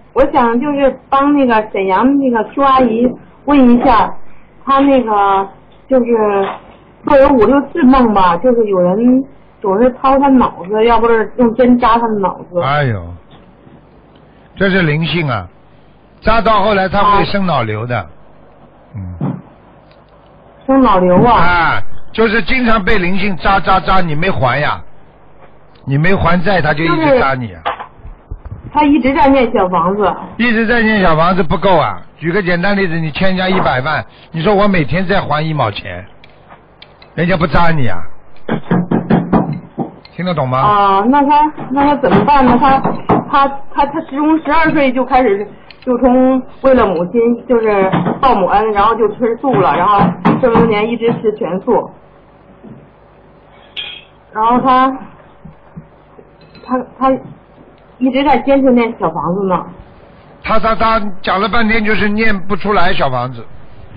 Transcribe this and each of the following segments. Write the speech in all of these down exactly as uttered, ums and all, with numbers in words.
我想就是帮那个沈阳那个邱阿姨问一下，她那个就是做有五六次梦吧，就是有人总是掏她脑子，要不是用针扎她的脑子。 哎呦，这是灵性啊！扎到后来她会生脑瘤的。嗯。 生脑瘤啊！ 啊，就是经常被灵性扎扎扎，你没还呀？你没还债，他就一直扎你啊。 他一直在念小房子。 一直在念小房子不够啊！举个简单例子，你欠人家一百万，你说我每天再还一毛钱，人家不扎你啊？听得懂吗？ 啊，那他那他怎么办呢？他他他他从十二岁就开始就从为了母亲就是报母恩，然后就吃素了，然后这么多年一直吃全素，然后他他他一直在坚持念小房子呢。 他他他讲了半天就是念不出来小房子。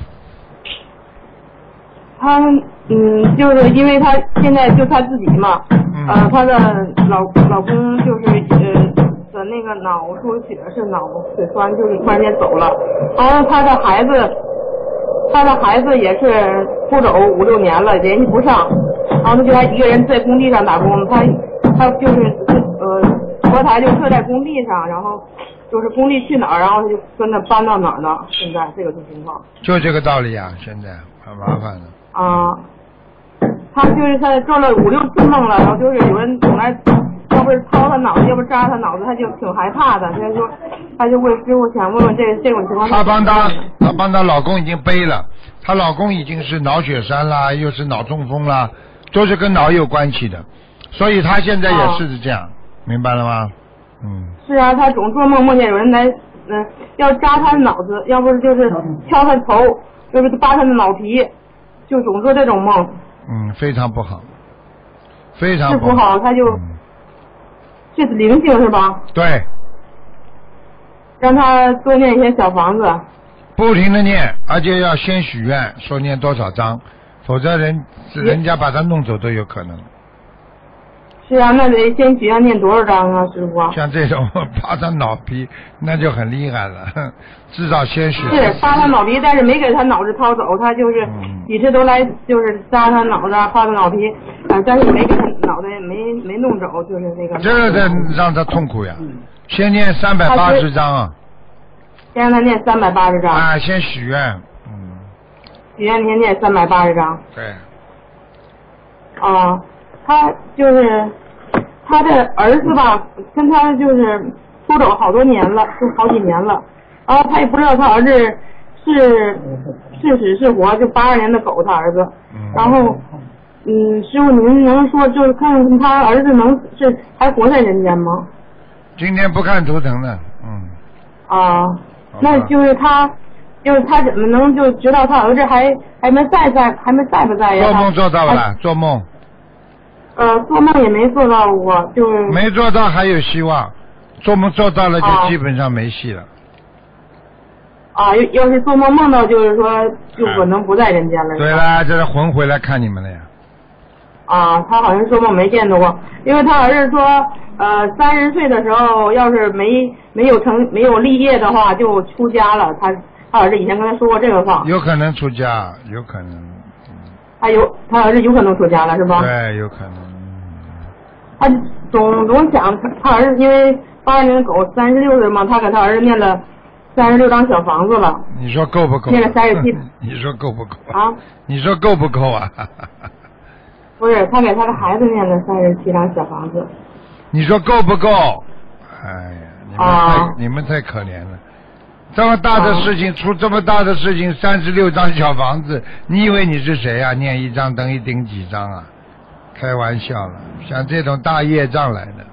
他嗯，就是因为他现在就他自己嘛， 嗯、 呃，他的老老公就是呃的那个脑出血是脑血栓，就是突然间走了，然后他的孩子，他的孩子也是不走五六年了，联系不上，然后他就他一个人在工地上打工，他他就是呃佛台就设在工地上，然后就是工地去哪儿，然后他就跟着搬到哪儿呢？现在这个情况。 就这个道理啊，现在很麻烦的。 啊，他就是他做了五六次梦了，然后就是有人总来，要不是掏他脑子，要不扎他脑子，他就挺害怕的。他就说，他就问师傅想问问这这种情况。 他帮他，他帮他老公已经背了，她老公已经是脑血栓啦，又是脑中风啦，都是跟脑有关系的，所以他现在也是这样，啊、明白了吗？嗯。 是啊，他总做梦梦见有人来，嗯、呃，要扎他的脑子，要不是就是敲他头，要不是扒他的脑皮。就总做这种梦， 嗯，非常不好，非常不好，是不好，他就、嗯、这是灵性是吧？ 对， 让他多念一些小房子， 不停的念，而且要先许愿，说念多少章，否则人人家把他弄走都有可能。 是啊，那得先许愿念多少章啊，师傅？ 像这种扒他脑皮，那就很厉害了，至少先许。 是扒他脑皮，但是没给他脑子掏走，他就是几次都来就是扎他脑子、扒他脑皮，啊、呃，但是没给他脑袋没没弄走，就是那个。 这个得让他痛苦呀！先念三百八十章啊。 先让他念三百八十章。 啊，先许愿，嗯。 许愿先念三百八十章。 对。 啊，他就是他的儿子吧，跟他就是出走好多年了，就好几年了，然后他也不知道他儿子是是死是活，就八二年的狗，他儿子，然后嗯，师傅您能说就是看看他儿子能是还活在人间吗？ 今天不看图腾了，嗯。 啊，那就是他。就是他怎么能就知道他儿子还还没在在还没在不在呀？ 做梦做到了，做梦。 呃，做梦也没做到过，就是没做到还有希望，做梦做到了就基本上没戏了。 啊，要要是做梦梦到，就是说就可能不在人间了。 对啦，这是魂回来看你们了呀。 啊，他好像做梦没见到过，因为他儿子说，呃，三十岁的时候要是没没有成没有立业的话，就出家了。他。他儿子以前跟他说过这个话， 有可能出家，有可能。 他有，他儿子有可能出家了，是吧？ 对，有可能。 他总总想他他儿子，因为八二年的狗三十六岁嘛，他给他儿子念了三十六张小房子了。 你说够不够？ 念了三十七。 你说够不够啊？ 你说够不够啊？ 不是，他给他的孩子念了三十七张小房子。 你说够不够？哎呀，你们太、啊、你们太可怜了。这么大的事情、啊、出这么大的事情，三十六张小房子，你以为你是谁啊？念一张等于顶几张啊？开玩笑了，像这种大业障来的。